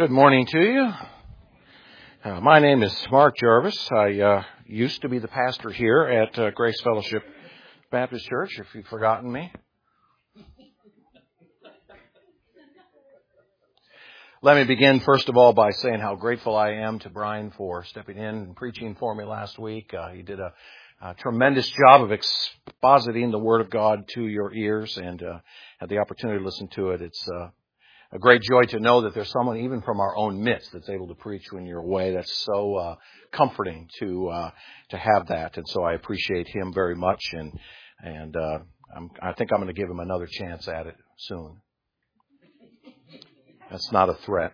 Good morning to you. My name is Mark Jarvis. I used to be the pastor here at Grace Fellowship Baptist Church, if you've forgotten me. Let me begin, first of all, by saying how grateful I am to Brian for stepping in and preaching for me last week. He did a tremendous job of expositing the Word of God to your ears, and had the opportunity to listen to it. It's a great joy to know that there's someone even from our own midst that's able to preach when you're away. That's so comforting to have that, and so I appreciate him very much. And I think I'm going to give him another chance at it soon. That's not a threat.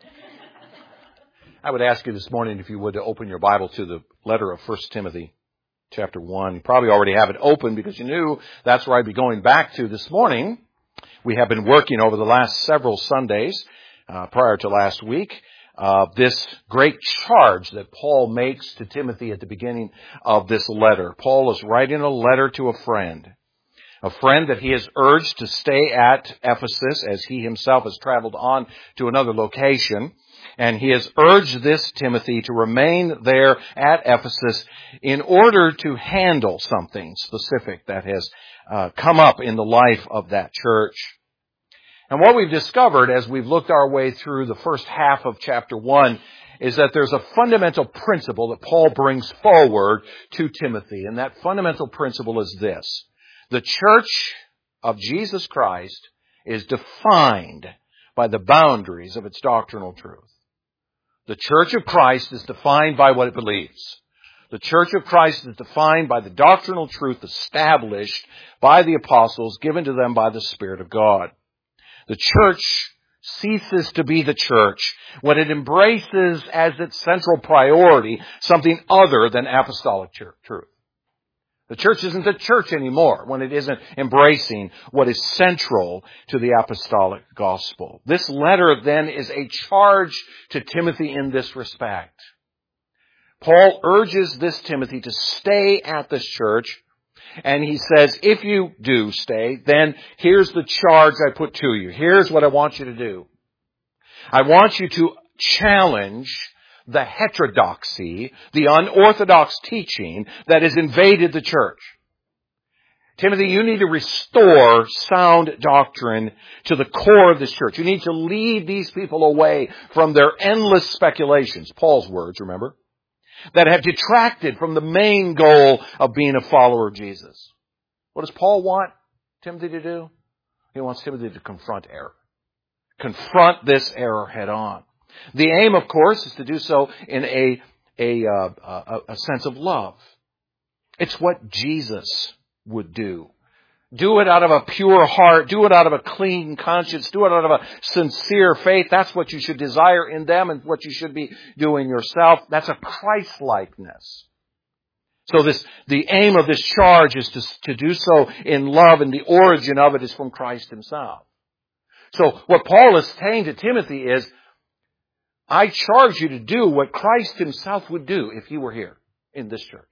I would ask you this morning, if you would, to open your Bible to the letter of 1 Timothy chapter 1. You probably already have it open because you knew that's where I'd be going back to this morning. We have been working over the last several Sundays, prior to last week, this great charge that Paul makes to Timothy at the beginning of this letter. Paul is writing a letter to a friend that he has urged to stay at Ephesus as he himself has traveled on to another location. And he has urged this Timothy to remain there at Ephesus in order to handle something specific that has come up in the life of that church. And what we've discovered as we've looked our way through the first half of chapter 1 is that there's a fundamental principle that Paul brings forward to Timothy. And that fundamental principle is this: the church of Jesus Christ is defined by the boundaries of its doctrinal truth. The church of Christ is defined by what it believes. The church of Christ is defined by the doctrinal truth established by the apostles, given to them by the Spirit of God. The church ceases to be the church when it embraces as its central priority something other than apostolic truth. The church isn't a church anymore when it isn't embracing what is central to the apostolic gospel. This letter then is a charge to Timothy in this respect. Paul urges this Timothy to stay at this church, and he says, if you do stay, then here's the charge I put to you. Here's what I want you to do. I want you to challenge the heterodoxy, the unorthodox teaching that has invaded the church. Timothy, you need to restore sound doctrine to the core of this church. You need to lead these people away from their endless speculations, Paul's words, remember, that have detracted from the main goal of being a follower of Jesus. What does Paul want Timothy to do? He wants Timothy to confront error. Confront this error head on. The aim, of course, is to do so in a sense of love. It's what Jesus would do. Do it out of a pure heart. Do it out of a clean conscience. Do it out of a sincere faith. That's what you should desire in them and what you should be doing yourself. That's a Christ-likeness. So the aim of this charge is to do so in love, and the origin of it is from Christ himself. So what Paul is saying to Timothy is, I charge you to do what Christ himself would do if he were here in this church.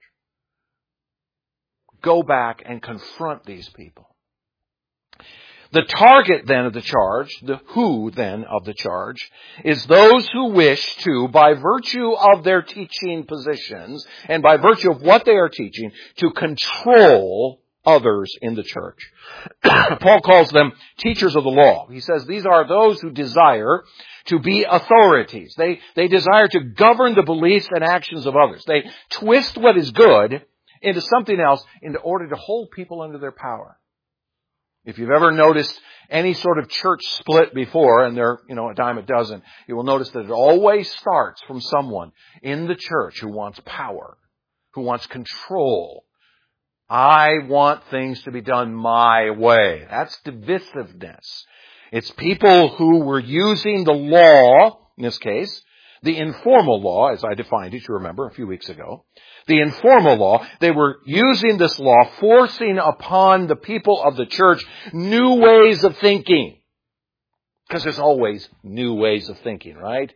Go back and confront these people. The target then of the charge, the who then of the charge, is those who wish to, by virtue of their teaching positions and by virtue of what they are teaching, to control others in the church. Paul calls them teachers of the law. He says these are those who desire to be authorities. They desire to govern the beliefs and actions of others. They twist what is good into something else in order to hold people under their power. If you've ever noticed any sort of church split before, and they're, a dime a dozen, you will notice that it always starts from someone in the church who wants power, who wants control. I want things to be done my way. That's divisiveness. It's people who were using the law, in this case, the informal law, as I defined it, you remember, a few weeks ago. The informal law, they were using this law, forcing upon the people of the church new ways of thinking. Because there's always new ways of thinking, right?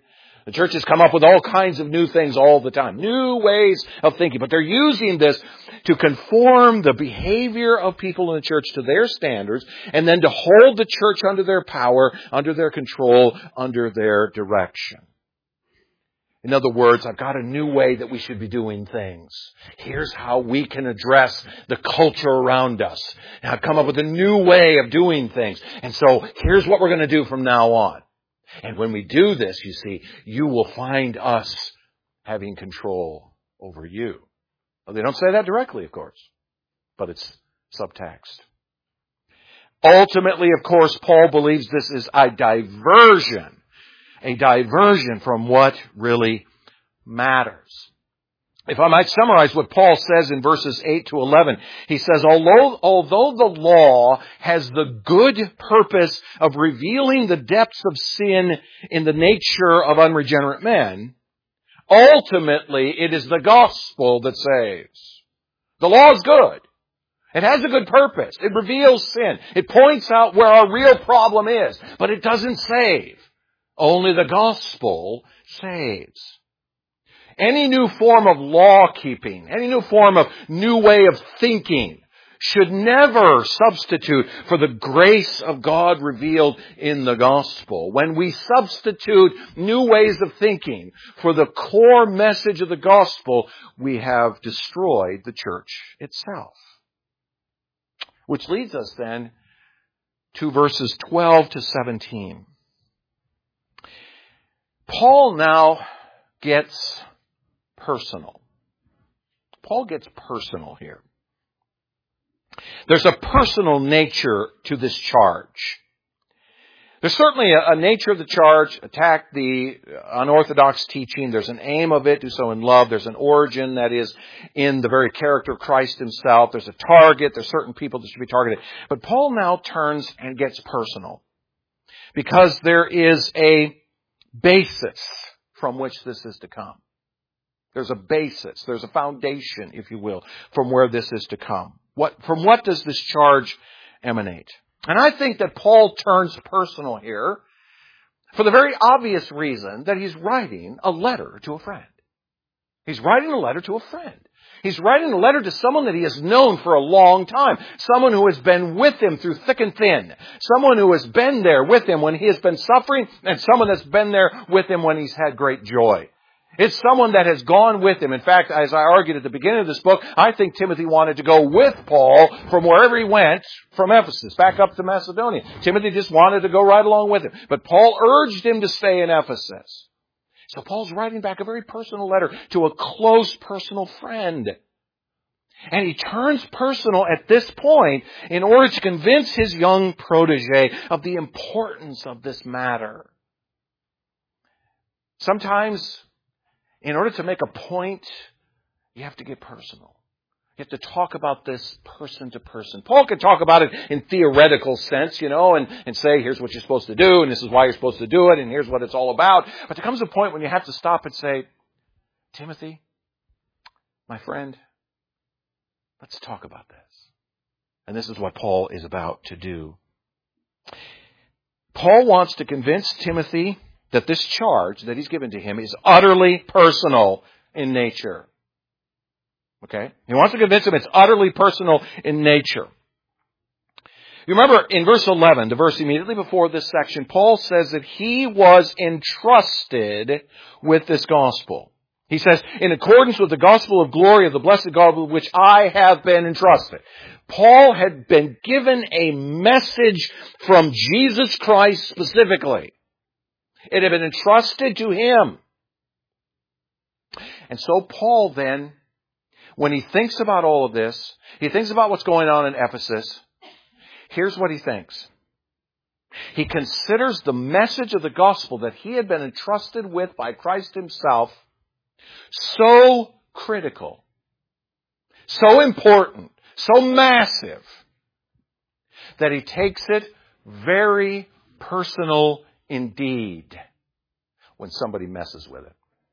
The church has come up with all kinds of new things all the time. New ways of thinking. But they're using this to conform the behavior of people in the church to their standards and then to hold the church under their power, under their control, under their direction. In other words, I've got a new way that we should be doing things. Here's how we can address the culture around us. And I've come up with a new way of doing things. And so here's what we're going to do from now on. And when we do this, you see, you will find us having control over you. Well, they don't say that directly, of course, but it's subtext. Ultimately, of course, Paul believes this is a diversion from what really matters. If I might summarize what Paul says in verses 8 to 11, he says, although the law has the good purpose of revealing the depths of sin in the nature of unregenerate men, ultimately it is the gospel that saves. The law is good. It has a good purpose. It reveals sin. It points out where our real problem is, but it doesn't save. Only the gospel saves. Any new form of law keeping, any new form of new way of thinking should never substitute for the grace of God revealed in the gospel. When we substitute new ways of thinking for the core message of the gospel, we have destroyed the church itself. Which leads us then to verses 12 to 17. Paul now gets personal. Paul gets personal here. There's a personal nature to this charge. There's certainly a nature of the charge, attack the unorthodox teaching. There's an aim of it, do so in love. There's an origin that is in the very character of Christ himself. There's a target. There's certain people that should be targeted. But Paul now turns and gets personal because there is a basis from which this is to come. There's a basis. There's a foundation, if you will, from where this is to come. From what does this charge emanate? And I think that Paul turns personal here for the very obvious reason that he's writing a letter to a friend. He's writing a letter to a friend. He's writing a letter to someone that he has known for a long time. Someone who has been with him through thick and thin. Someone who has been there with him when he has been suffering, and someone that's been there with him when he's had great joy. It's someone that has gone with him. In fact, as I argued at the beginning of this book, I think Timothy wanted to go with Paul from wherever he went from Ephesus, back up to Macedonia. Timothy just wanted to go right along with him. But Paul urged him to stay in Ephesus. So Paul's writing back a very personal letter to a close personal friend. And he turns personal at this point in order to convince his young protege of the importance of this matter. Sometimes, in order to make a point, you have to get personal. You have to talk about this person to person. Paul can talk about it in theoretical sense, and say, here's what you're supposed to do, and this is why you're supposed to do it, and here's what it's all about. But there comes a point when you have to stop and say, Timothy, my friend, let's talk about this. And this is what Paul is about to do. Paul wants to convince Timothy that this charge that he's given to him is utterly personal in nature. Okay? He wants to convince him it's utterly personal in nature. You remember in verse 11, the verse immediately before this section, Paul says that he was entrusted with this gospel. He says, in accordance with the gospel of glory of the blessed God with which I have been entrusted. Paul had been given a message from Jesus Christ specifically. It had been entrusted to him. And so Paul then, when he thinks about all of this, he thinks about what's going on in Ephesus, here's what he thinks. He considers the message of the gospel that he had been entrusted with by Christ himself so critical, so important, so massive, that he takes it very personal indeed when somebody messes with it.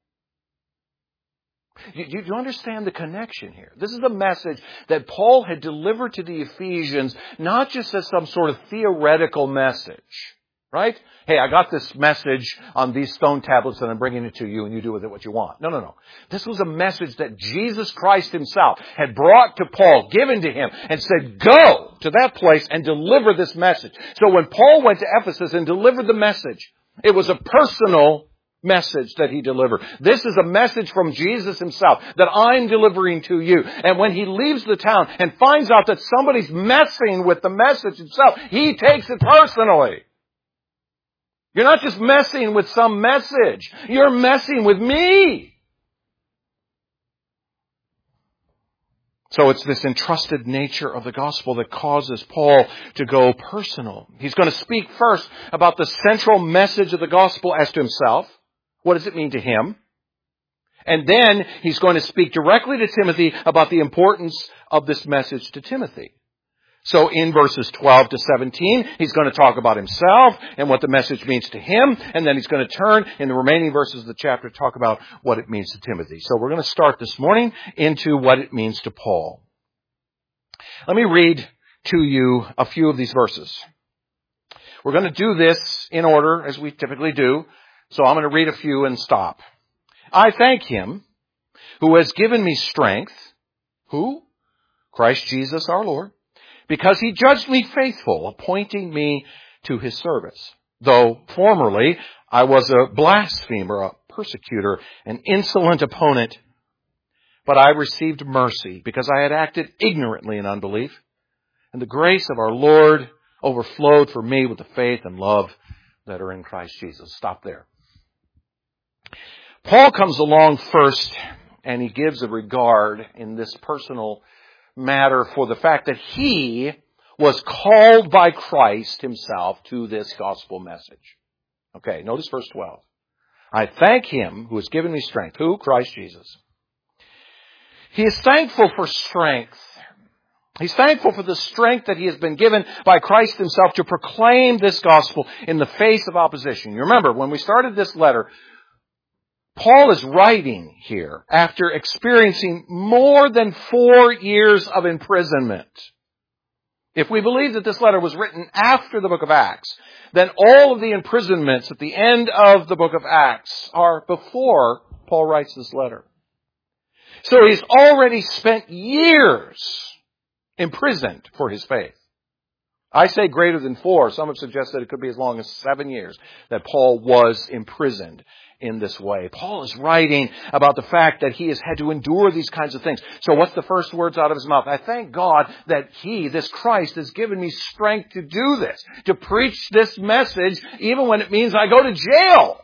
Do you understand the connection here? This is a message that Paul had delivered to the Ephesians, not just as some sort of theoretical message, Right? Hey, I got this message on these stone tablets and I'm bringing it to you and you do with it what you want. No. This was a message that Jesus Christ himself had brought to Paul, given to him, and said, go to that place and deliver this message. So when Paul went to Ephesus and delivered the message, it was a personal message that he delivered. This is a message from Jesus himself that I'm delivering to you. And when he leaves the town and finds out that somebody's messing with the message itself, he takes it personally. You're not just messing with some message. You're messing with me. So it's this entrusted nature of the gospel that causes Paul to go personal. He's going to speak first about the central message of the gospel as to himself. What does it mean to him? And then he's going to speak directly to Timothy about the importance of this message to Timothy. So in verses 12 to 17, he's going to talk about himself and what the message means to him. And then he's going to turn in the remaining verses of the chapter to talk about what it means to Timothy. So we're going to start this morning into what it means to Paul. Let me read to you a few of these verses. We're going to do this in order, as we typically do. So I'm going to read a few and stop. I thank him who has given me strength. Who? Christ Jesus our Lord. Because he judged me faithful, appointing me to his service. Though formerly I was a blasphemer, a persecutor, an insolent opponent. But I received mercy because I had acted ignorantly in unbelief. And the grace of our Lord overflowed for me with the faith and love that are in Christ Jesus. Stop there. Paul comes along first and he gives a regard in this personal matter for the fact that he was called by Christ himself to this gospel message. Okay, notice verse 12. I thank him who has given me strength. Who? Christ Jesus. He is thankful for strength. He's thankful for the strength that he has been given by Christ himself to proclaim this gospel in the face of opposition. You remember, when we started this letter, Paul is writing here after experiencing more than 4 years of imprisonment. If we believe that this letter was written after the book of Acts, then all of the imprisonments at the end of the book of Acts are before Paul writes this letter. So he's already spent years imprisoned for his faith. I say greater than 4. Some have suggested it could be as long as 7 years that Paul was imprisoned in this way. Paul is writing about the fact that he has had to endure these kinds of things. So what's the first words out of his mouth? I thank God that he, this Christ, has given me strength to do this, to preach this message, even when it means I go to jail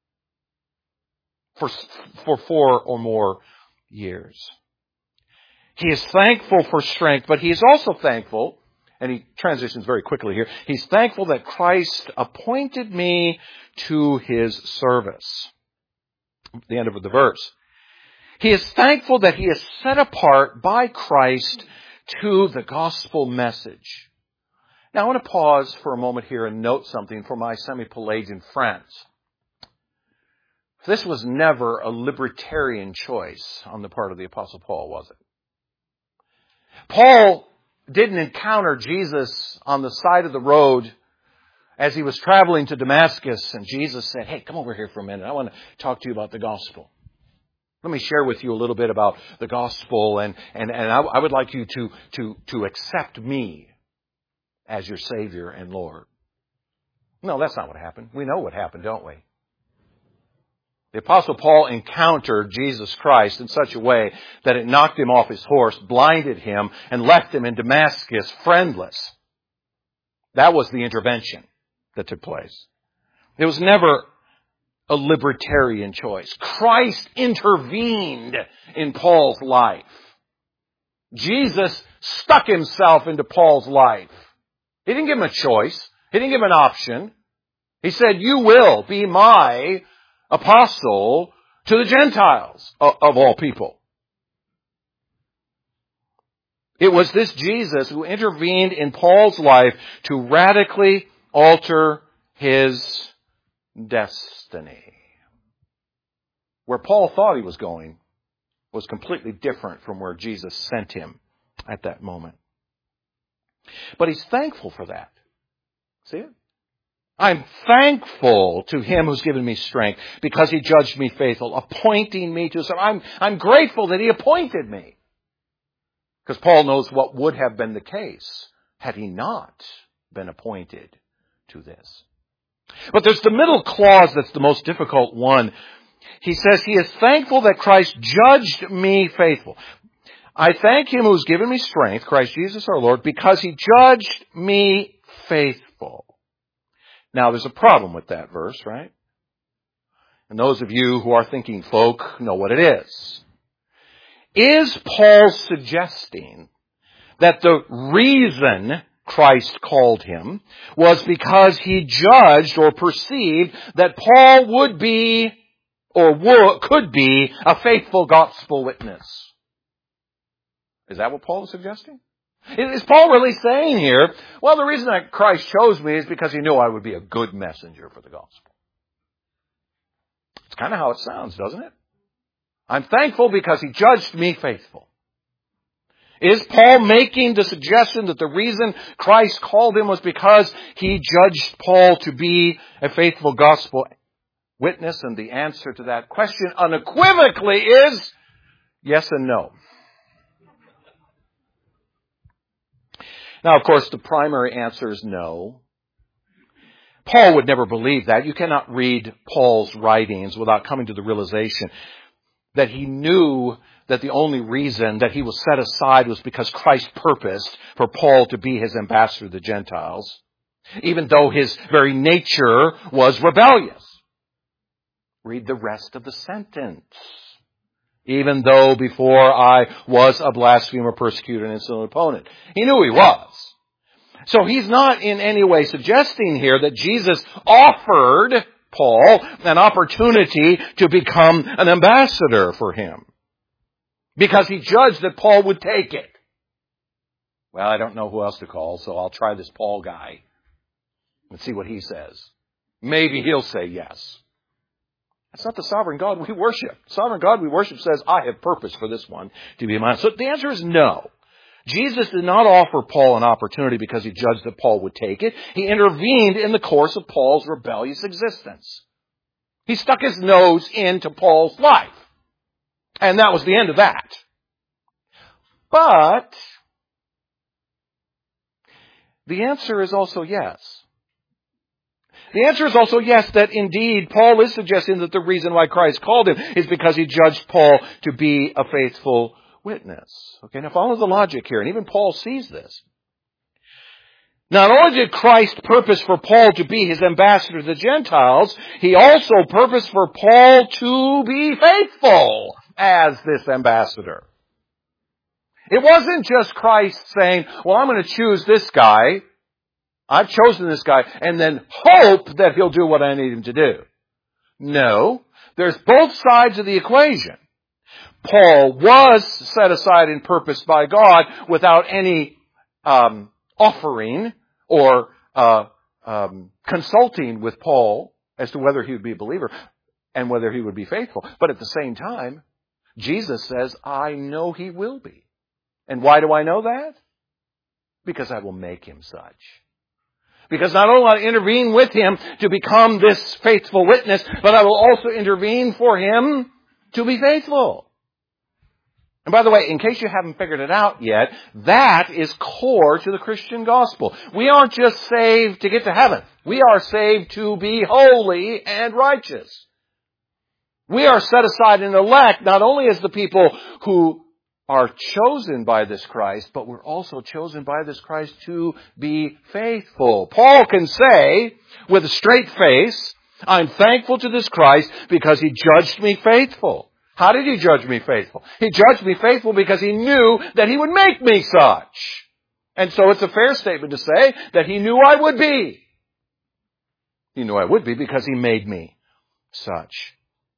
for 4 or more years. He is thankful for strength, but he is also thankful, and he transitions very quickly here, he's thankful that Christ appointed me to his service. The end of the verse. He is thankful that he is set apart by Christ to the gospel message. Now I want to pause for a moment here and note something for my semi-Pelagian friends. This was never a libertarian choice on the part of the Apostle Paul, was it? Paul didn't encounter Jesus on the side of the road as he was traveling to Damascus, and Jesus said, hey, come over here for a minute. I want to talk to you about the gospel. Let me share with you a little bit about the gospel, and I would like you to accept me as your Savior and Lord. No, that's not what happened. We know what happened, don't we? The Apostle Paul encountered Jesus Christ in such a way that it knocked him off his horse, blinded him, and left him in Damascus friendless. That was the intervention that took place. It was never a libertarian choice. Christ intervened in Paul's life. Jesus stuck himself into Paul's life. He didn't give him a choice. He didn't give him an option. He said, you will be my apostle to the Gentiles of all people. It was this Jesus who intervened in Paul's life to radically alter his destiny. Where Paul thought he was going was completely different from where Jesus sent him at that moment. But he's thankful for that. See it? I'm thankful to Him who's given me strength because He judged me faithful, appointing me to some. I'm grateful that He appointed me. Because Paul knows what would have been the case had he not been appointed to this. But there's the middle clause that's the most difficult one. He says he is thankful that Christ judged me faithful. I thank Him who's given me strength, Christ Jesus our Lord, because He judged me faithful. Now, there's a problem with that verse, right? And those of you who are thinking folk know what it is. Is Paul suggesting that the reason Christ called him was because he judged or perceived that Paul would be or could be a faithful gospel witness? Is that what Paul is suggesting? Is Paul really saying here, well, the reason that Christ chose me is because He knew I would be a good messenger for the gospel? It's kind of how it sounds, doesn't it? I'm thankful because He judged me faithful. Is Paul making the suggestion that the reason Christ called him was because He judged Paul to be a faithful gospel witness? And the answer to that question unequivocally is yes and no. Now, of course, the primary answer is no. Paul would never believe that. You cannot read Paul's writings without coming to the realization that he knew that the only reason that he was set aside was because Christ purposed for Paul to be His ambassador to the Gentiles, even though his very nature was rebellious. Read the rest of the sentence. Even though before I was a blasphemer, persecutor, and insolent opponent. He knew he was. So he's not in any way suggesting here that Jesus offered Paul an opportunity to become an ambassador for him, because He judged that Paul would take it. Well, I don't know who else to call, so I'll try this Paul guy and see what he says. Maybe he'll say yes. That's not the sovereign God we worship. The sovereign God we worship says, I have purpose for this one to be mine. So the answer is no. Jesus did not offer Paul an opportunity because He judged that Paul would take it. He intervened in the course of Paul's rebellious existence. He stuck His nose into Paul's life. And that was the end of that. But the answer is also yes. The answer is also yes, that indeed Paul is suggesting that the reason why Christ called him is because He judged Paul to be a faithful witness. Okay, now follow the logic here, and even Paul sees this. Not only did Christ purpose for Paul to be His ambassador to the Gentiles, He also purposed for Paul to be faithful as this ambassador. It wasn't just Christ saying, well, I'm going to choose this guy. I've chosen this guy, and then hope that he'll do what I need him to do. No, there's both sides of the equation. Paul was set aside and purposed by God without any offering or consulting with Paul as to whether he would be a believer and whether he would be faithful. But at the same time, Jesus says, I know he will be. And why do I know that? Because I will make him such. Because not only will I intervene with him to become this faithful witness, but I will also intervene for him to be faithful. And by the way, in case you haven't figured it out yet, that is core to the Christian gospel. We aren't just saved to get to heaven. We are saved to be holy and righteous. We are set aside and elect not only as the people who are chosen by this Christ, but we're also chosen by this Christ to be faithful. Paul can say with a straight face, I'm thankful to this Christ because he judged me faithful. How did he judge me faithful? He judged me faithful because he knew that he would make me such. And so it's a fair statement to say that he knew I would be. He knew I would be because he made me such.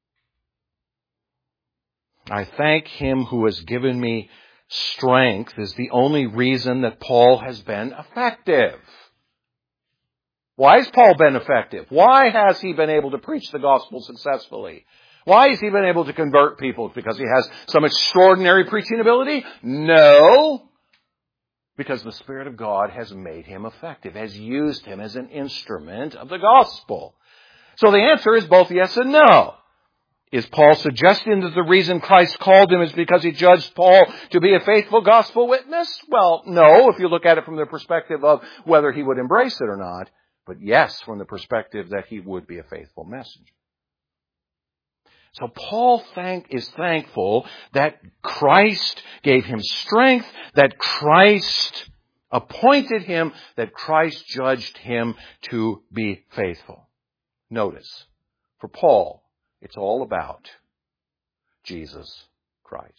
I thank him who has given me strength is the only reason that Paul has been effective. Why has Paul been effective? Why has he been able to preach the gospel successfully? Why has he been able to convert people? Because he has some extraordinary preaching ability? No. Because the Spirit of God has made him effective, has used him as an instrument of the gospel. So the answer is both yes and no. Is Paul suggesting that the reason Christ called him is because he judged Paul to be a faithful gospel witness? Well, no, if you look at it from the perspective of whether he would embrace it or not. But yes, from the perspective that he would be a faithful messenger. So Paul is thankful that Christ gave him strength, that Christ appointed him, that Christ judged him to be faithful. Notice, for Paul, it's all about Jesus Christ.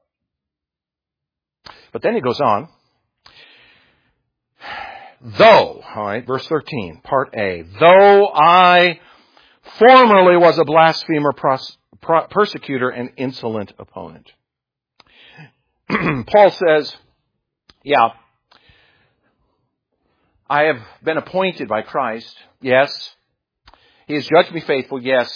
But then he goes on. Though, all right, verse 13, part A. Though I formerly was a blasphemer, persecutor, and insolent opponent. Paul says, yeah, I have been appointed by Christ. Yes. He has judged me faithful. Yes.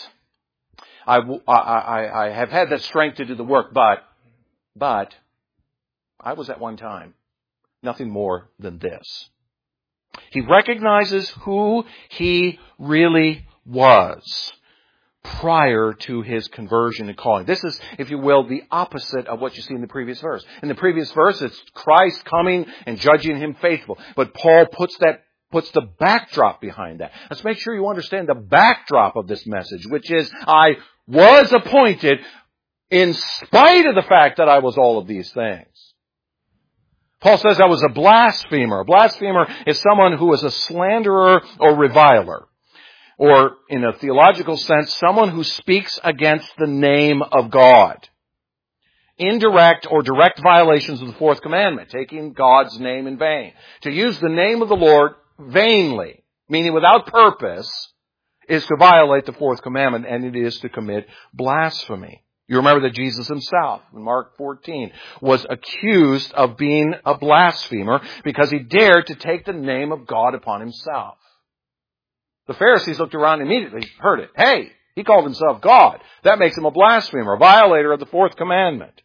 I have had that strength to do the work, but I was at one time nothing more than this. He recognizes who he really was prior to his conversion and calling. This is, if you will, the opposite of what you see in the previous verse. In the previous verse, it's Christ coming and judging him faithful. But Paul puts the backdrop behind that. Let's make sure you understand the backdrop of this message, which is, I was appointed in spite of the fact that I was all of these things. Paul says I was a blasphemer. A blasphemer is someone who is a slanderer or reviler. Or, in a theological sense, someone who speaks against the name of God. Indirect or direct violations of the fourth commandment, taking God's name in vain. To use the name of the Lord vainly, meaning without purpose, is to violate the fourth commandment, and it is to commit blasphemy. You remember that Jesus himself, in Mark 14, was accused of being a blasphemer because he dared to take the name of God upon himself. The Pharisees looked around and immediately heard it. Hey, he called himself God. That makes him a blasphemer, a violator of the fourth commandment.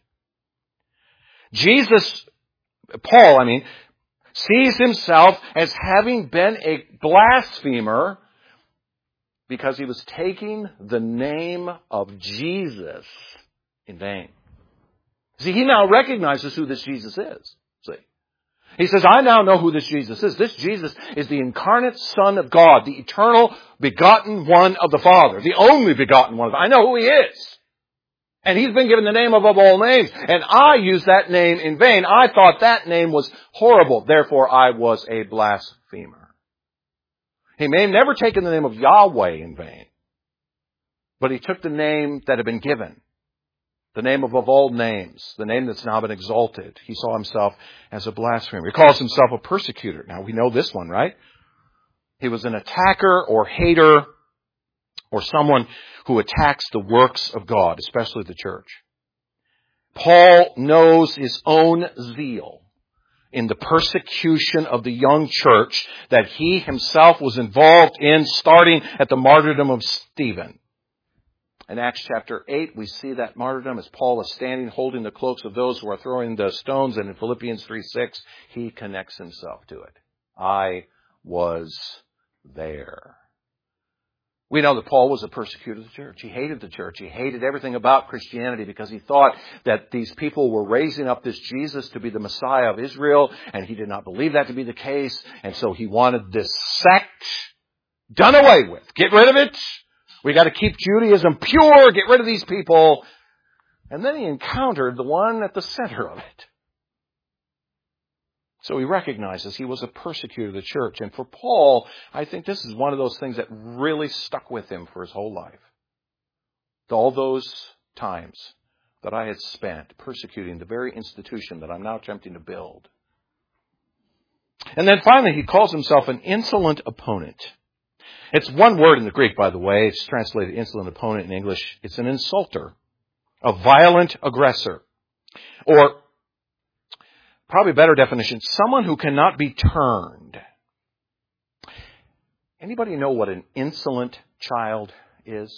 Paul, sees himself as having been a blasphemer because he was taking the name of Jesus in vain. See, he now recognizes who this Jesus is. See? He says, I now know who this Jesus is. This Jesus is the incarnate Son of God, the eternal begotten one of the Father, the only begotten one. I know who he is. And he's been given the name above all names. And I used that name in vain. I thought that name was horrible. Therefore, I was a blasphemer. He may have never taken the name of Yahweh in vain. But he took the name that had been given. The name above all names. The name that's now been exalted. He saw himself as a blasphemer. He calls himself a persecutor. Now, we know this one, right? He was an attacker or hater or someone who attacks the works of God, especially the church. Paul knows his own zeal in the persecution of the young church that he himself was involved in, starting at the martyrdom of Stephen. In Acts chapter 8, we see that martyrdom as Paul is standing holding the cloaks of those who are throwing the stones, and in Philippians 3:6, he connects himself to it. I was there. We know that Paul was a persecutor of the church. He hated the church. He hated everything about Christianity because he thought that these people were raising up this Jesus to be the Messiah of Israel, and he did not believe that to be the case, and so he wanted this sect done away with. Get rid of it. We got to keep Judaism pure. Get rid of these people. And then he encountered the one at the center of it. So he recognizes he was a persecutor of the church. And for Paul, I think this is one of those things that really stuck with him for his whole life. All those times that I had spent persecuting the very institution that I'm now attempting to build. And then finally, he calls himself an insolent opponent. It's one word in the Greek, by the way. It's translated insolent opponent in English. It's an insulter, a violent aggressor, or probably a better definition, someone who cannot be turned. Anybody know what an insolent child is?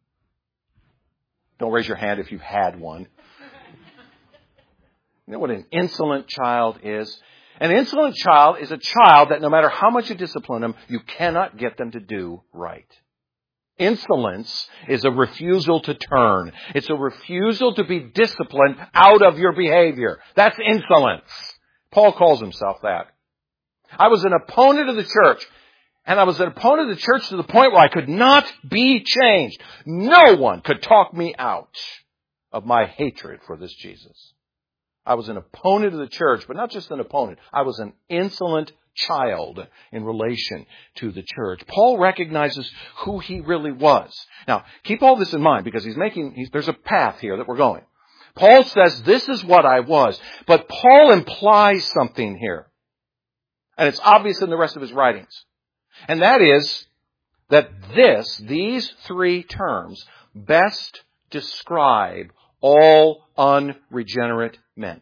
Don't raise your hand if you've had one. You know what an insolent child is? An insolent child is a child that no matter how much you discipline them, you cannot get them to do right. Insolence is a refusal to turn. It's a refusal to be disciplined out of your behavior. That's insolence. Paul calls himself that. I was an opponent of the church. And I was an opponent of the church to the point where I could not be changed. No one could talk me out of my hatred for this Jesus. I was an opponent of the church, but not just an opponent. I was an insolent child in relation to the church. Paul recognizes who he really was. Now, keep all this in mind because there's a path here that we're going. Paul says, this is what I was. But Paul implies something here. And it's obvious in the rest of his writings. And that is that these three terms best describe all unregenerate men.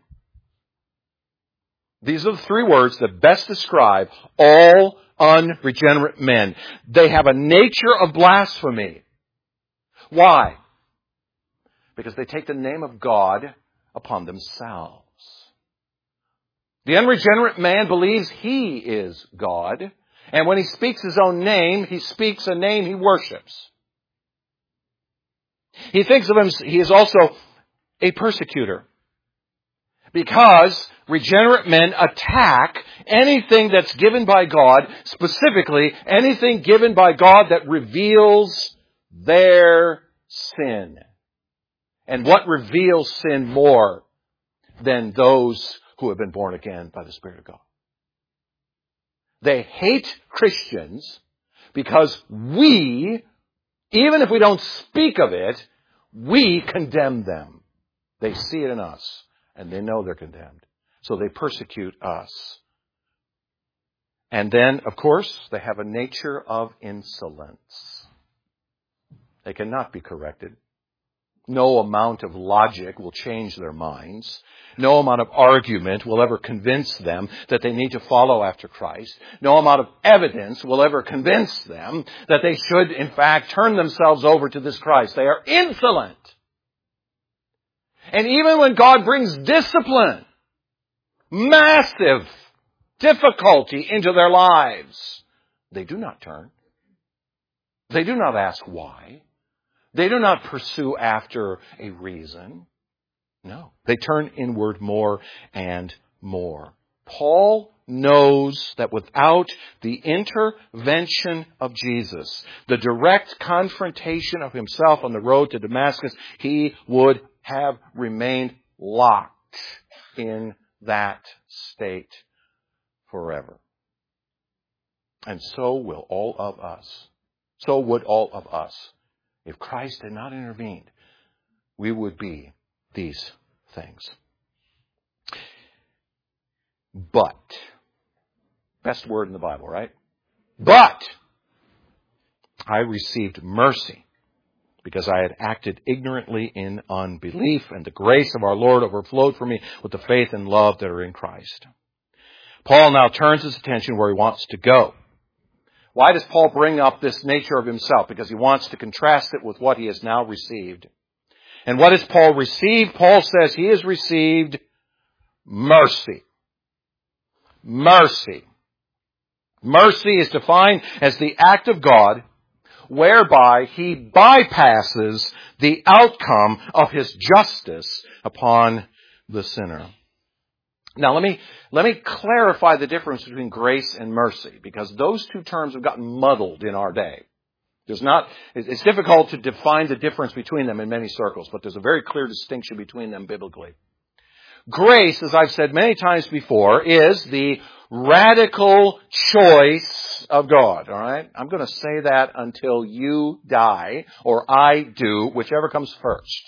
These are the three words that best describe all unregenerate men. They have a nature of blasphemy. Why? Because they take the name of God upon themselves. The unregenerate man believes he is God. And when he speaks his own name, he speaks a name he worships. He thinks of him, he is also a persecutor. Because regenerate men attack anything that's given by God, specifically anything given by God that reveals their sin. And what reveals sin more than those who have been born again by the Spirit of God? They hate Christians because we, even if we don't speak of it, we condemn them. They see it in us, and they know they're condemned. So they persecute us. And then, of course, they have a nature of insolence. They cannot be corrected. No amount of logic will change their minds. No amount of argument will ever convince them that they need to follow after Christ. No amount of evidence will ever convince them that they should, in fact, turn themselves over to this Christ. They are insolent. And even when God brings discipline, massive difficulty into their lives, they do not turn. They do not ask why. They do not pursue after a reason. No, they turn inward more and more. Paul knows that without the intervention of Jesus, the direct confrontation of himself on the road to Damascus, he would have remained locked in that state forever. And so will all of us. So would all of us. If Christ had not intervened, we would be these things. But, best word in the Bible, right? But, I received mercy because I had acted ignorantly in unbelief, and the grace of our Lord overflowed for me with the faith and love that are in Christ. Paul now turns his attention where he wants to go. Why does Paul bring up this nature of himself? Because he wants to contrast it with what he has now received. And what has Paul received? Paul says he has received mercy. Mercy. Mercy is defined as the act of God whereby he bypasses the outcome of his justice upon the sinner. Now let me clarify the difference between grace and mercy, because those two terms have gotten muddled in our day. It's difficult to define the difference between them in many circles, but there's a very clear distinction between them biblically. Grace, as I've said many times before, is the radical choice of God, all right? I'm going to say that until you die, or I do, whichever comes first.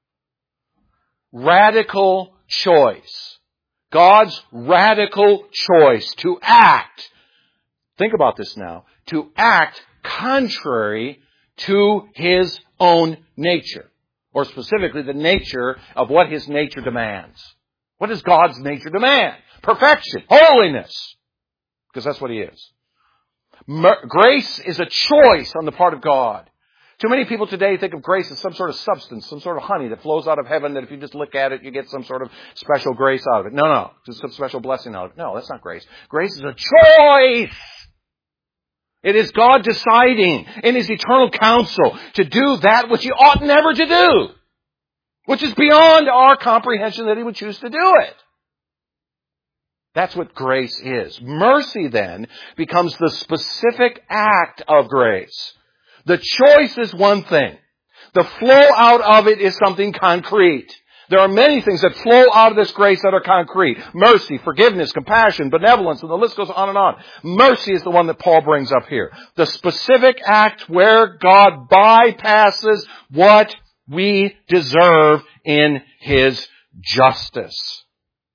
Radical choice. God's radical choice to act, think about this now, to act contrary to his own nature, or specifically the nature of what his nature demands. What does God's nature demand? Perfection, holiness, because that's what he is. Grace is a choice on the part of God Too many people today think of grace as some sort of substance, some sort of honey that flows out of heaven, that if you just look at it, you get some sort of special grace out of it. No, just some special blessing out of it. No, that's not grace. Grace is a choice. It is God deciding in His eternal counsel to do that which He ought never to do, which is beyond our comprehension that He would choose to do it. That's what grace is. Mercy then becomes the specific act of grace. The choice is one thing. The flow out of it is something concrete. There are many things that flow out of this grace that are concrete. Mercy, forgiveness, compassion, benevolence, and the list goes on and on. Mercy is the one that Paul brings up here. The specific act where God bypasses what we deserve in His justice.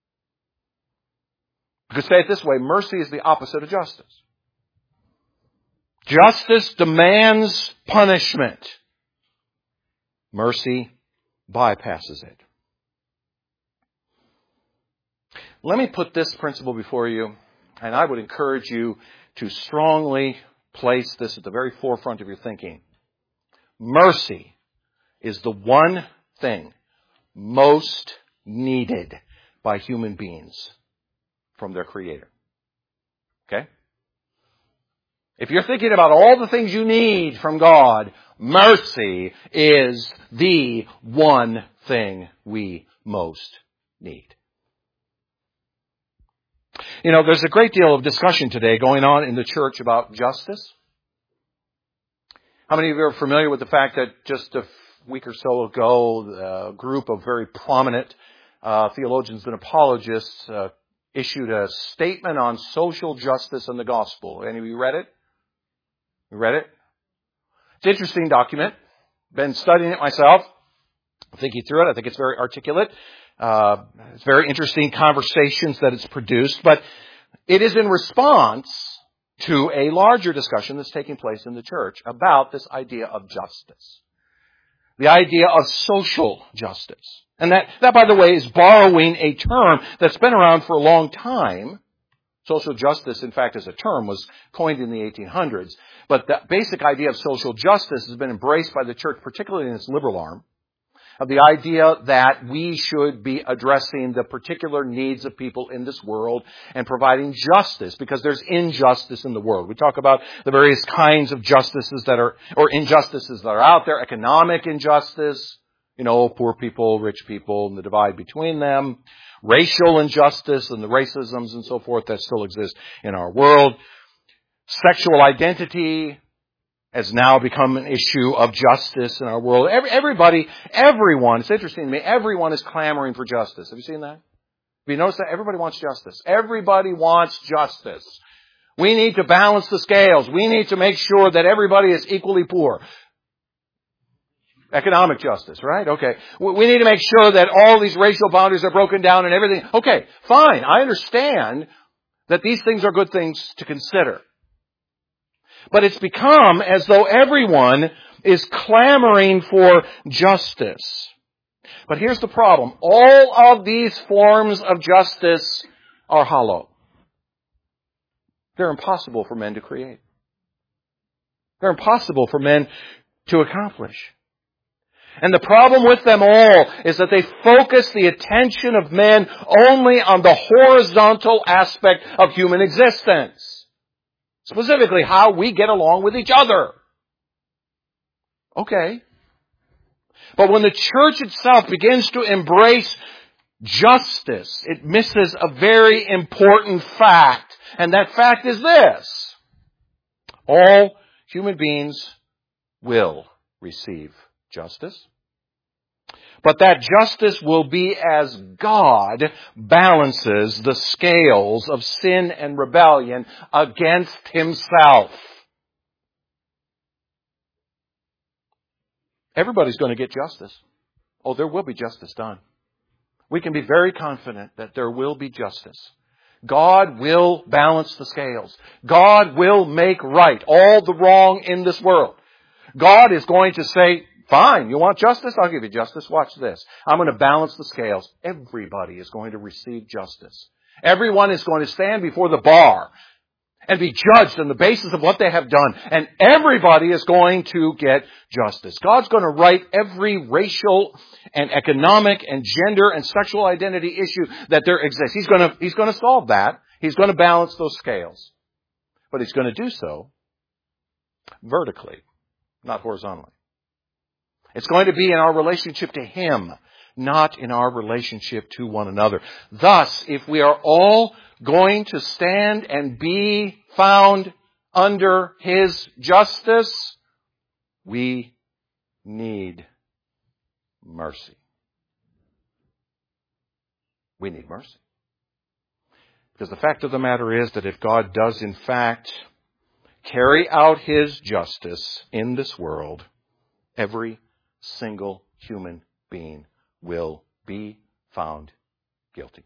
You could say it this way, mercy is the opposite of justice. Justice demands punishment. Mercy bypasses it. Let me put this principle before you, and I would encourage you to strongly place this at the very forefront of your thinking. Mercy is the one thing most needed by human beings from their Creator. Okay? If you're thinking about all the things you need from God, mercy is the one thing we most need. You know, there's a great deal of discussion today going on in the church about justice. How many of you are familiar with the fact that just a week or so ago, a group of very prominent theologians and apologists issued a statement on social justice and the gospel? Any of you read it? You read it? It's an interesting document. Been studying it myself. Thinking through it. I think it's very articulate. It's very interesting conversations that it's produced. But it is in response to a larger discussion that's taking place in the church about this idea of justice. The idea of social justice. And that, by the way, is borrowing a term that's been around for a long time. Social justice, in fact, as a term, was coined in the 1800s. But the basic idea of social justice has been embraced by the church, particularly in its liberal arm, of the idea that we should be addressing the particular needs of people in this world and providing justice, because there's injustice in the world. We talk about the various kinds of justices that are, or injustices that are out there. Economic injustice, poor people, rich people, and the divide between them. Racial injustice and the racisms and so forth that still exist in our world. Sexual identity has now become an issue of justice in our world. Everyone, it's interesting to me, everyone is clamoring for justice. Have you seen that? Have you noticed that? Everybody wants justice. Everybody wants justice. We need to balance the scales. We need to make sure that everybody is equally poor. Economic justice, right? Okay. We need to make sure that all these racial boundaries are broken down and everything. Okay, fine. I understand that these things are good things to consider. But it's become as though everyone is clamoring for justice. But here's the problem. All of these forms of justice are hollow. They're impossible for men to create. They're impossible for men to accomplish. And the problem with them all is that they focus the attention of men only on the horizontal aspect of human existence. Specifically, how we get along with each other. Okay. But when the church itself begins to embrace justice, it misses a very important fact. And that fact is this. All human beings will receive justice. But that justice will be as God balances the scales of sin and rebellion against Himself. Everybody's going to get justice. Oh, there will be justice done. We can be very confident that there will be justice. God will balance the scales. God will make right all the wrong in this world. God is going to say, fine, you want justice? I'll give you justice. Watch this. I'm going to balance the scales. Everybody is going to receive justice. Everyone is going to stand before the bar. and be judged on the basis of what they have done. And everybody is going to get justice. God's going to right every racial and economic and gender and sexual identity issue that there exists. He's going to solve that. He's going to balance those scales. But He's going to do so vertically, not horizontally. It's going to be in our relationship to Him, not in our relationship to one another. Thus, if we are all going to stand and be found under His justice, we need mercy. We need mercy. Because the fact of the matter is that if God does in fact carry out His justice in this world, every single human being will be found guilty.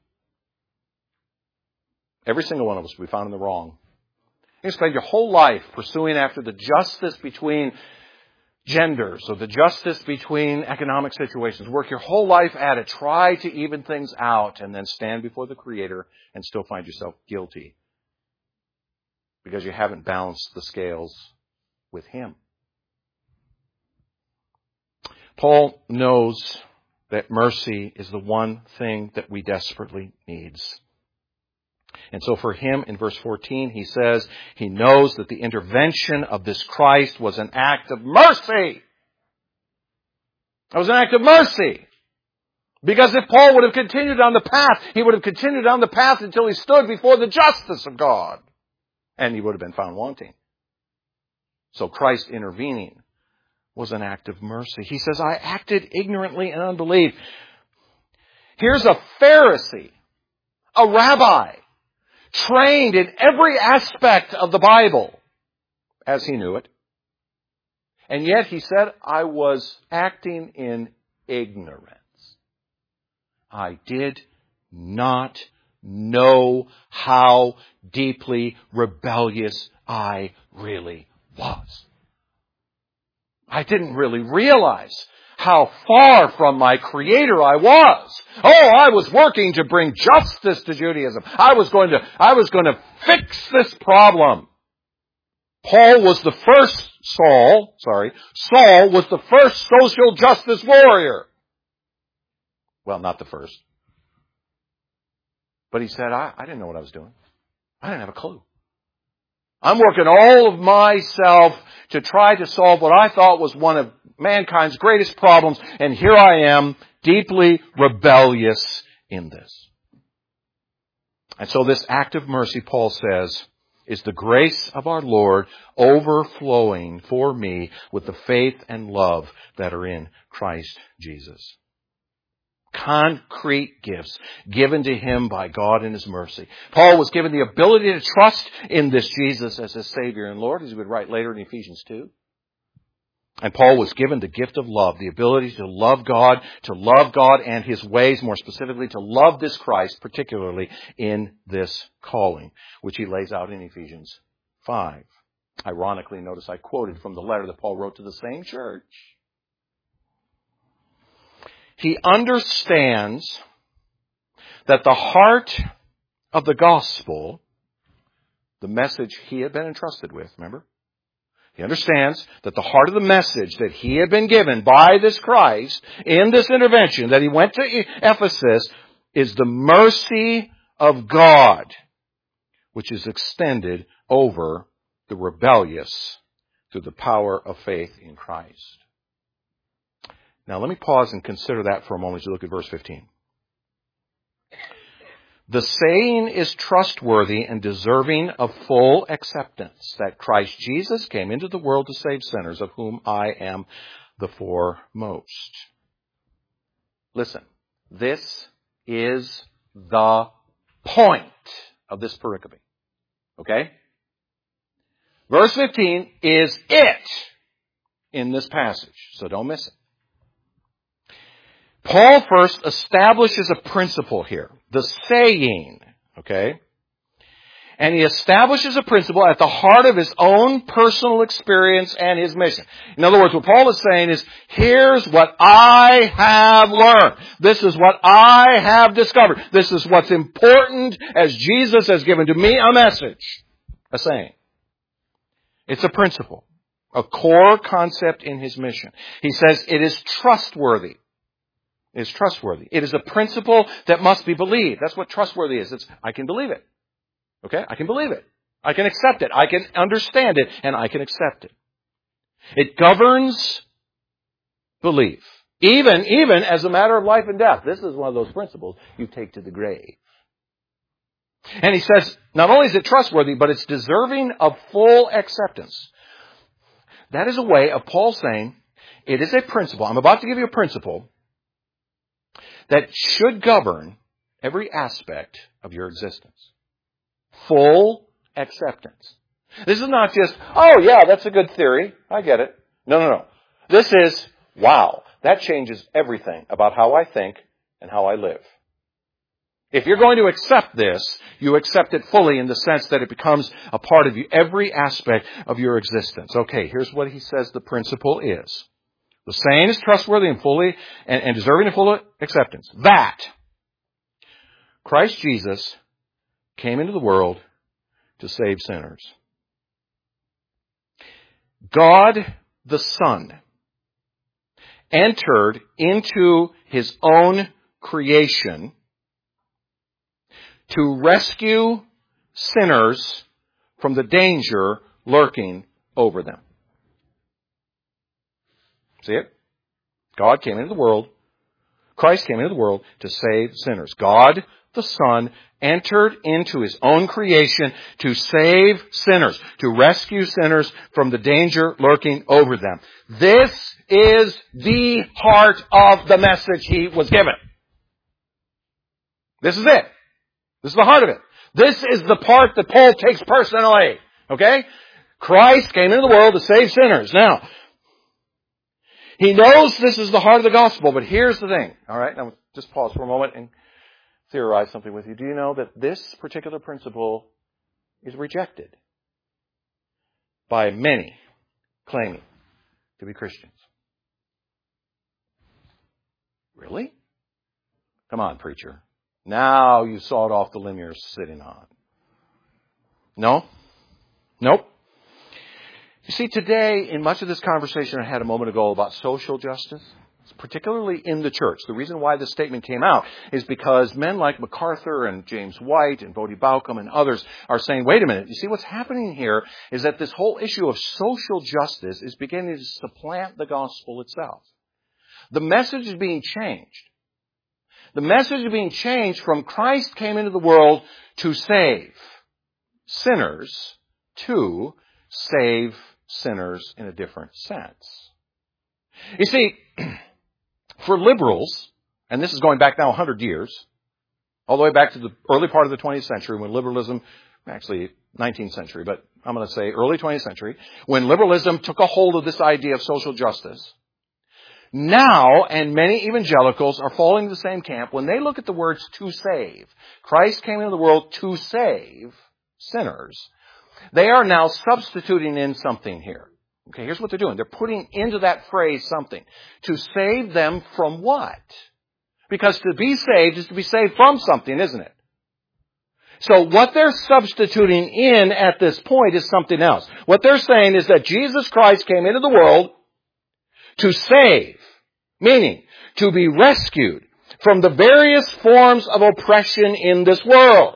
Every single one of us will be found in the wrong. You spend your whole life pursuing after the justice between genders or the justice between economic situations. Work your whole life at it. Try to even things out and then stand before the Creator and still find yourself guilty because you haven't balanced the scales with Him. Paul knows that mercy is the one thing that we desperately need. And so for him, in verse 14, he says he knows that the intervention of this Christ was an act of mercy. It was an act of mercy. Because if Paul would have continued on the path, he would have continued on the path until he stood before the justice of God. And he would have been found wanting. So Christ intervening was an act of mercy. He says, I acted ignorantly in unbelief. Here's a Pharisee, a rabbi, trained in every aspect of the Bible, as he knew it. And yet he said, I was acting in ignorance. I did not know how deeply rebellious I really was. I didn't really realize how far from my Creator I was. Oh, I was working to bring justice to Judaism. I was going to fix this problem. Saul was the first social justice warrior. Well, not the first. But he said, I didn't know what I was doing. I didn't have a clue. I'm working all of myself to try to solve what I thought was one of mankind's greatest problems, and here I am, deeply rebellious in this. And so this act of mercy, Paul says, is the grace of our Lord overflowing for me with the faith and love that are in Christ Jesus. Concrete gifts given to him by God in His mercy. Paul was given the ability to trust in this Jesus as his Savior and Lord, as he would write later in Ephesians 2. And Paul was given the gift of love, the ability to love God and His ways, more specifically to love this Christ, particularly in this calling, which he lays out in Ephesians 5. Ironically, notice I quoted from the letter that Paul wrote to the same church. He understands that the heart of the gospel, the message he had been entrusted with, remember? He understands that the heart of the message that he had been given by this Christ in this intervention that he went to Ephesus is the mercy of God, which is extended over the rebellious through the power of faith in Christ. Now let me pause and consider that for a moment as you look at verse 15. The saying is trustworthy and deserving of full acceptance that Christ Jesus came into the world to save sinners, of whom I am the foremost. Listen, this is the point of this pericope. Okay? Verse 15 is it in this passage, so don't miss it. Paul first establishes a principle here, the saying, okay? And he establishes a principle at the heart of his own personal experience and his mission. In other words, what Paul is saying is, here's what I have learned. This is what I have discovered. This is what's important as Jesus has given to me a message. a saying. It's a principle, a core concept in His mission. He says it is trustworthy. It is trustworthy. It is a principle that must be believed. That's what trustworthy is. I can believe it. Okay? I can believe it. I can accept it. I can understand it, and I can accept it. It governs belief. Even as a matter of life and death. This is one of those principles you take to the grave. And he says, not only is it trustworthy, but it's deserving of full acceptance. That is a way of Paul saying, it is a principle. I'm about to give you a principle that should govern every aspect of your existence. Full acceptance. This is not just, oh yeah, that's a good theory. I get it. No. This is, wow, that changes everything about how I think and how I live. If you're going to accept this, you accept it fully in the sense that it becomes a part of you, every aspect of your existence. Okay, here's what he says the principle is. The saying is trustworthy and fully and deserving of full acceptance. That Christ Jesus came into the world to save sinners. God the Son entered into His own creation to rescue sinners from the danger lurking over them. See it? God came into the world. Christ came into the world to save sinners. God, the Son, entered into His own creation to save sinners, to rescue sinners from the danger lurking over them. This is the heart of the message He was given. This is it. This is the heart of it. This is the part that Paul takes personally. Okay? Christ came into the world to save sinners. Now, he knows this is the heart of the gospel, but here's the thing. All right? Now, just pause for a moment and theorize something with you. Do you know that this particular principle is rejected by many claiming to be Christians? Really? Come on, preacher. Now you sawed off the limb you're sitting on. No? Nope. You see, today, in much of this conversation I had a moment ago about social justice, particularly in the church, the reason why this statement came out is because men like MacArthur and James White and Bodie Bauckham and others are saying, wait a minute, you see what's happening here is that this whole issue of social justice is beginning to supplant the gospel itself. The message is being changed. The message is being changed from Christ came into the world to save sinners to save sinners in a different sense. You see, for liberals, and this is going back now 100 years, all the way back to the early part of the 20th century when liberalism, actually 19th century, but I'm going to say early 20th century, when liberalism took a hold of this idea of social justice. Now, and many evangelicals are falling into the same camp, when they look at the words to save, Christ came into the world to save sinners, they are now substituting in something here. Okay, here's what they're doing. They're putting into that phrase something. To save them from what? Because to be saved is to be saved from something, isn't it? So what they're substituting in at this point is something else. What they're saying is that Jesus Christ came into the world to save, meaning to be rescued from the various forms of oppression in this world.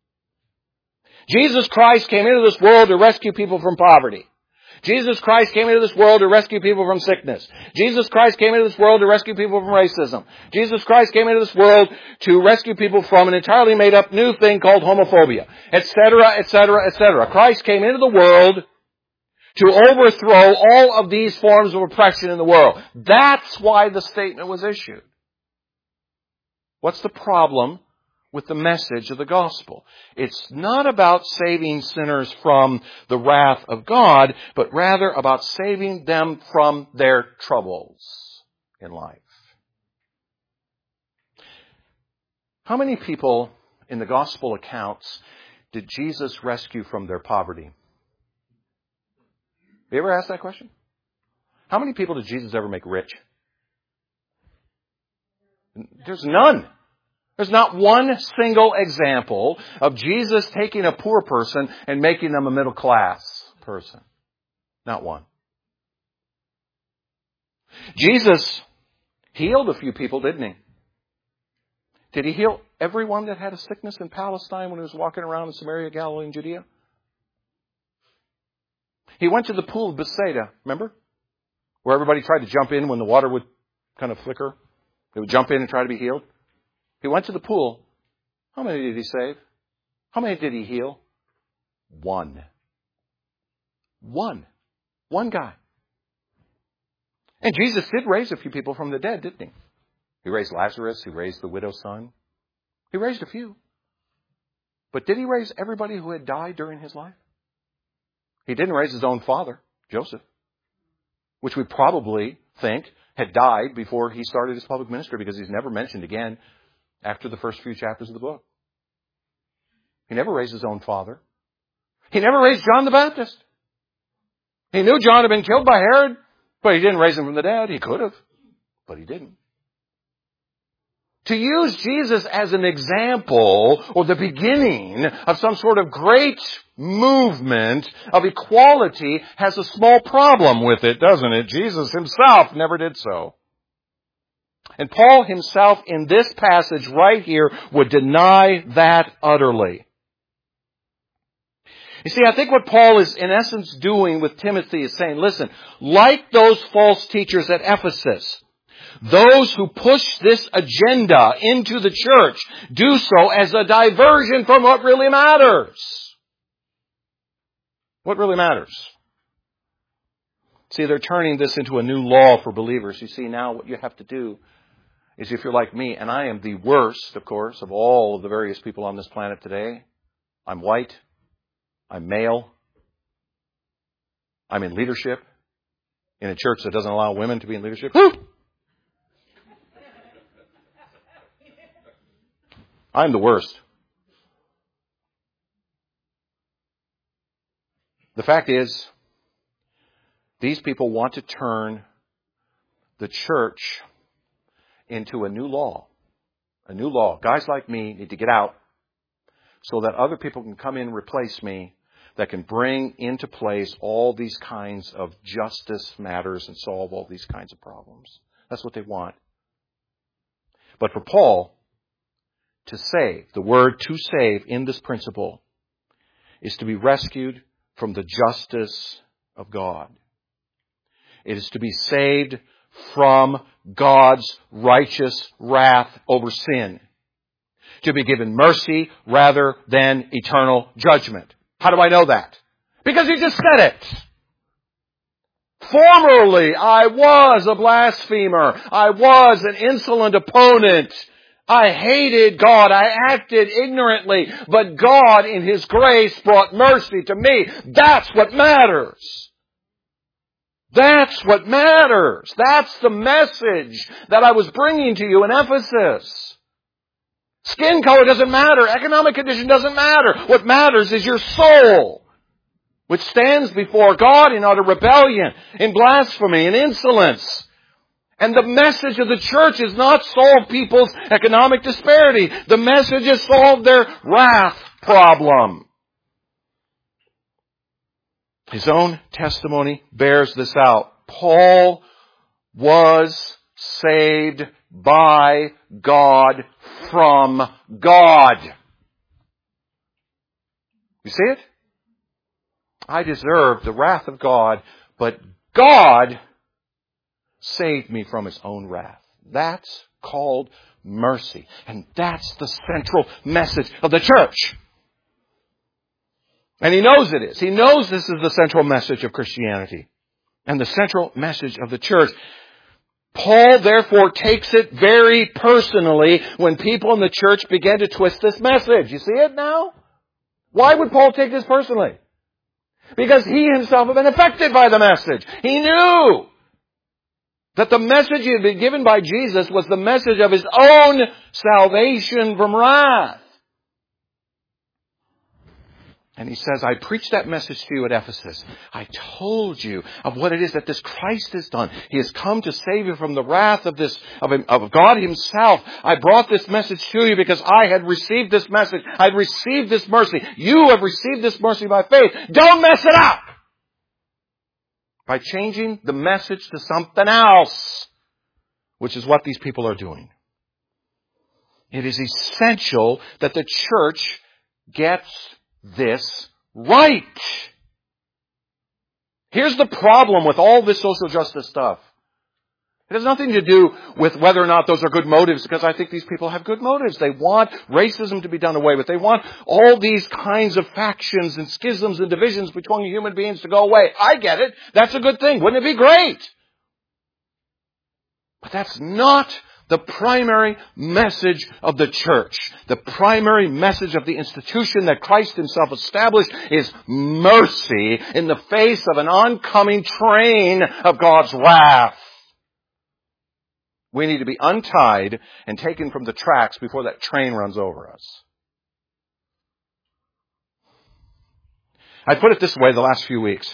Jesus Christ came into this world to rescue people from poverty. Jesus Christ came into this world to rescue people from sickness. Jesus Christ came into this world to rescue people from racism. Jesus Christ came into this world to rescue people from an entirely made up new thing called homophobia, etc., etc., etc. Christ came into the world to overthrow all of these forms of oppression in the world. That's why the statement was issued. What's the problem with the message of the gospel? It's not about saving sinners from the wrath of God, but rather about saving them from their troubles in life. How many people in the gospel accounts did Jesus rescue from their poverty? Have you ever asked that question? How many people did Jesus ever make rich? There's none. There's not one single example of Jesus taking a poor person and making them a middle class person. Not one. Jesus healed a few people, didn't he? Did he heal everyone that had a sickness in Palestine when he was walking around in Samaria, Galilee, and Judea? He went to the pool of Bethsaida, remember? Where everybody tried to jump in when the water would kind of flicker. They would jump in and try to be healed. He went to the pool. How many did he save? How many did he heal? One. One. One guy. And Jesus did raise a few people from the dead, didn't he? He raised Lazarus. He raised the widow's son. He raised a few. But did he raise everybody who had died during his life? He didn't raise his own father, Joseph, which we probably think had died before he started his public ministry because he's never mentioned again after the first few chapters of the book. He never raised his own father. He never raised John the Baptist. He knew John had been killed by Herod, but he didn't raise him from the dead. He could have, but he didn't. To use Jesus as an example or the beginning of some sort of great movement of equality has a small problem with it, doesn't it? Jesus himself never did so. And Paul himself in this passage right here would deny that utterly. You see, I think what Paul is in essence doing with Timothy is saying, listen, like those false teachers at Ephesus, those who push this agenda into the church do so as a diversion from what really matters. What really matters? See, they're turning this into a new law for believers. You see, now what you have to do is, if you're like me, and I am the worst, of course, of all of the various people on this planet today. I'm white. I'm male. I'm in leadership in a church that doesn't allow women to be in leadership. Woo! I'm the worst. The fact is, these people want to turn the church into a new law. A new law. Guys like me need to get out so that other people can come in and replace me that can bring into place all these kinds of justice matters and solve all these kinds of problems. That's what they want. But for Paul, to save, the word to save in this principle is to be rescued from the justice of God. It is to be saved from God's righteous wrath over sin. To be given mercy rather than eternal judgment. How do I know that? Because he just said it. Formerly I was a blasphemer. I was an insolent opponent. I hated God. I acted ignorantly. But God, in His grace, brought mercy to me. That's what matters. That's what matters. That's the message that I was bringing to you in Ephesus. Skin color doesn't matter. Economic condition doesn't matter. What matters is your soul, which stands before God in utter rebellion, in blasphemy, in insolence. And the message of the church is not solve people's economic disparity. The message is solve their wrath problem. His own testimony bears this out. Paul was saved by God from God. You see it? I deserve the wrath of God, but God saved me from His own wrath. That's called mercy. And that's the central message of the church. And he knows it is. He knows this is the central message of Christianity and the central message of the church. Paul, therefore, takes it very personally when people in the church begin to twist this message. You see it now? Why would Paul take this personally? Because he himself had been affected by the message. He knew that the message he had been given by Jesus was the message of his own salvation from wrath. And he says, I preached that message to you at Ephesus. I told you of what it is that this Christ has done. He has come to save you from the wrath of God himself. I brought this message to you because I had received this message. I had received this mercy. You have received this mercy by faith. Don't mess it up by changing the message to something else, which is what these people are doing. It is essential that the church gets this right. Here's the problem with all this social justice stuff. It has nothing to do with whether or not those are good motives, because I think these people have good motives. They want racism to be done away with. They want all these kinds of factions and schisms and divisions between human beings to go away. I get it. That's a good thing. Wouldn't it be great? But that's not the primary message of the church. The primary message of the institution that Christ himself established is mercy in the face of an oncoming train of God's wrath. We need to be untied and taken from the tracks before that train runs over us. I put it this way the last few weeks.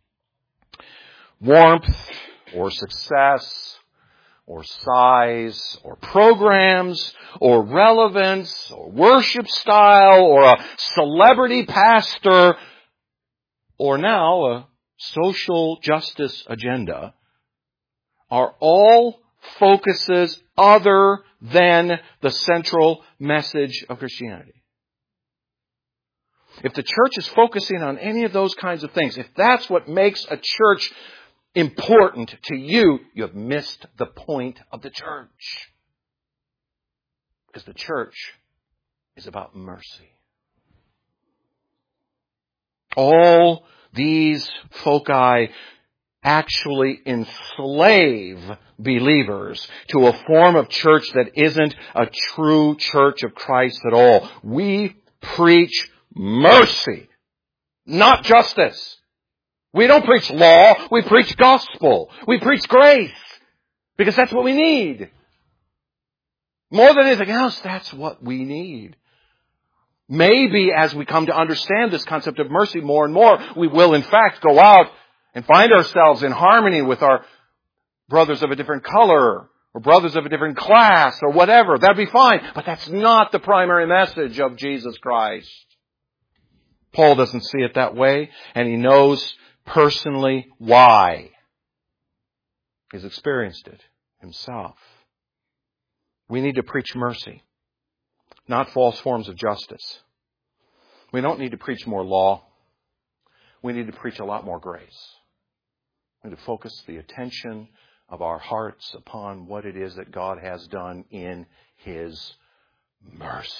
Warmth or success or size, or programs, or relevance, or worship style, or a celebrity pastor, or now a social justice agenda, are all focuses other than the central message of Christianity. If the church is focusing on any of those kinds of things, if that's what makes a church important to you, you have missed the point of the church. Because the church is about mercy. All these foci actually enslave believers to a form of church that isn't a true church of Christ at all. We preach mercy, not justice. We don't preach law, we preach gospel. We preach grace. Because that's what we need. More than anything else, that's what we need. Maybe as we come to understand this concept of mercy more and more, we will in fact go out and find ourselves in harmony with our brothers of a different color, or brothers of a different class, or whatever. That'd be fine. But that's not the primary message of Jesus Christ. Paul doesn't see it that way, and he knows personally why. He's experienced it himself. We need to preach mercy, not false forms of justice. We don't need to preach more law. We need to preach a lot more grace. We need to focus the attention of our hearts upon what it is that God has done in His mercy.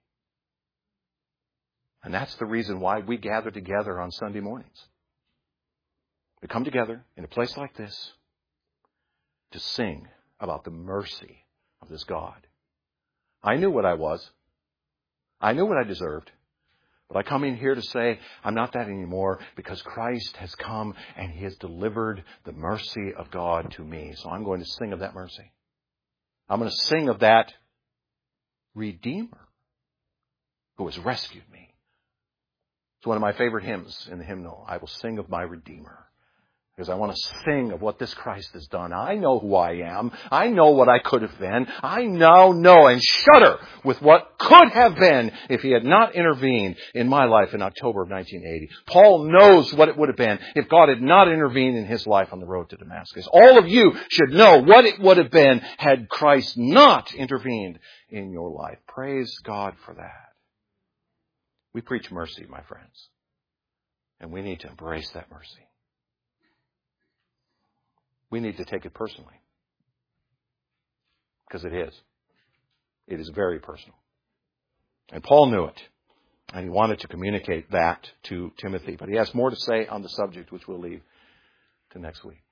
And that's the reason why we gather together on Sunday mornings. We come together in a place like this to sing about the mercy of this God. I knew what I was. I knew what I deserved. But I come in here to say, I'm not that anymore, because Christ has come and He has delivered the mercy of God to me. So I'm going to sing of that mercy. I'm going to sing of that Redeemer who has rescued me. It's one of my favorite hymns in the hymnal. I will sing of my Redeemer. Because I want to sing of what this Christ has done. I know who I am. I know what I could have been. I now know and shudder with what could have been if He had not intervened in my life in October of 1980. Paul knows what it would have been if God had not intervened in his life on the road to Damascus. All of you should know what it would have been had Christ not intervened in your life. Praise God for that. We preach mercy, my friends. And we need to embrace that mercy. We need to take it personally. Because it is. It is very personal. And Paul knew it. And he wanted to communicate that to Timothy. But he has more to say on the subject, which we'll leave to next week.